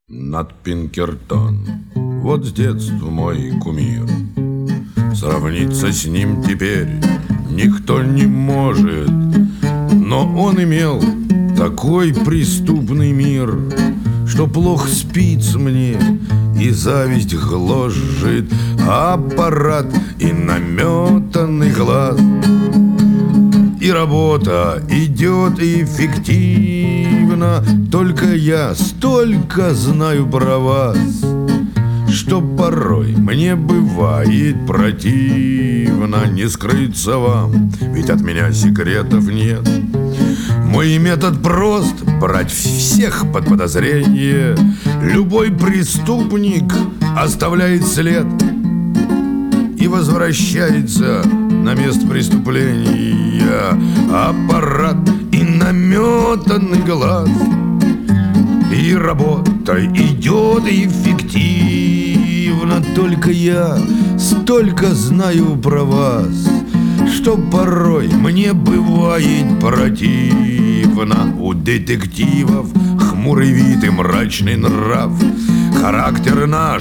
Над Пинкертон, вот с детства мой кумир. Сравниться с ним теперь никто не может. Но он имел такой преступный мир, что плохо спится мне, и зависть гложет аппарат и наметанный глаз. И работа идет эффективно, только я столько знаю про вас, что порой мне бывает противно. Не скрыться вам, ведь от меня секретов нет. Мой метод прост — брать всех под подозрение. Любой преступник оставляет след и возвращается на место преступления. Аппарат и наметанный глаз, и работа идет эффективно. Только я столько знаю про вас, что порой мне бывает противно. У детективов хмурый вид и мрачный нрав. Характер наш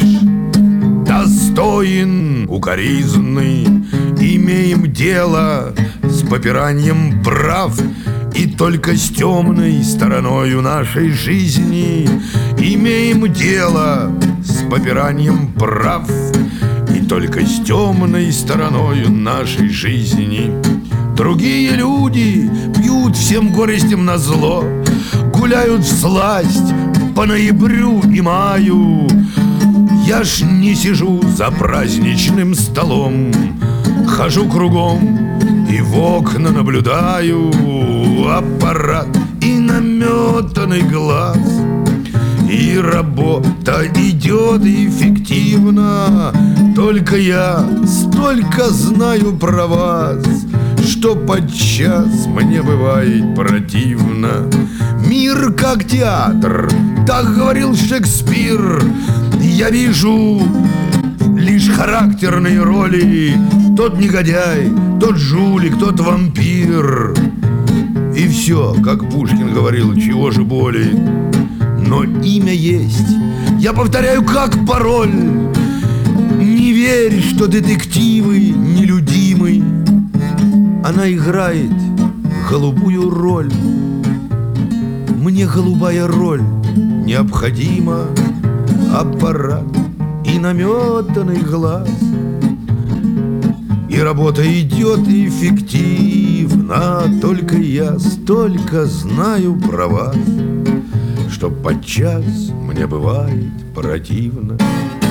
достоин, укоризный. Имеем дело с попиранием прав, и только с темной стороною нашей жизни имеем дело с попиранием прав, и только с темной стороною нашей жизни. Другие люди пьют всем горестям назло, гуляют всласть по ноябрю и маю. Я ж не сижу за праздничным столом, хожу кругом и в окна наблюдаю. Аппарат и наметанный глаз, и работа идет эффективно. Только я столько знаю про вас, что подчас мне бывает противно. Мир как театр, так говорил Шекспир. Я вижу лишь характерные роли: тот негодяй, тот жулик, тот вампир. И все, как Пушкин говорил, чего же более. Но имя есть, я повторяю как пароль. Не верь, что детективы нелюдимы. Она играет голубую роль. Мне голубая роль необходима. Аппарат и наметанный глаз, и работа идет эффективно. Только я столько знаю про вас, что подчас мне бывает противно.